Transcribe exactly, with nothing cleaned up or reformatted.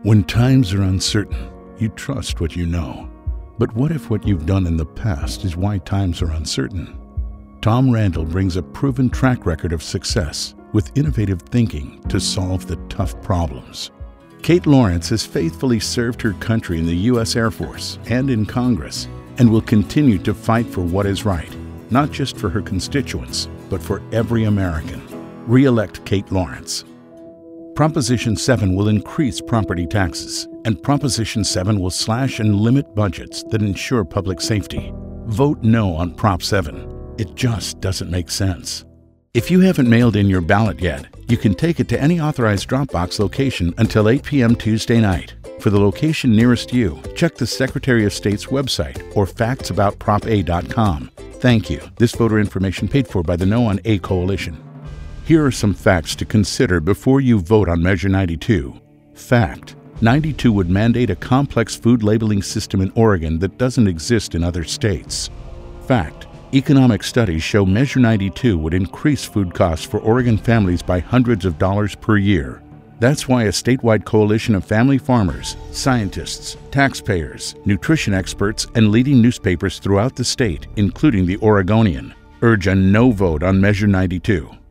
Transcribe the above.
When times are uncertain, you trust what you know. But what if what you've done in the past is why times are uncertain? Tom Randall brings a proven track record of success with innovative thinking to solve the tough problems. Kate Lawrence has faithfully served her country in the U S Air Force and in Congress and will continue to fight for what is right, not just for her constituents, but for every American. Re-elect Kate Lawrence. Proposition seven will increase property taxes, and Proposition seven will slash and limit budgets that ensure public safety. Vote no on Prop seven. It just doesn't make sense. If you haven't mailed in your ballot yet, you can take it to any authorized Dropbox location until eight p m Tuesday night. For the location nearest you, check the Secretary of State's website or facts about prop a dot com. Thank you. This voter information paid for by the No on A Coalition. Here are some facts to consider before you vote on Measure ninety-two. Fact: ninety-two would mandate a complex food labeling system in Oregon that doesn't exist in other states. Fact: economic studies show Measure ninety-two would increase food costs for Oregon families by hundreds of dollars per year. That's why a statewide coalition of family farmers, scientists, taxpayers, nutrition experts, and leading newspapers throughout the state, including the Oregonian, urge a no vote on Measure ninety-two.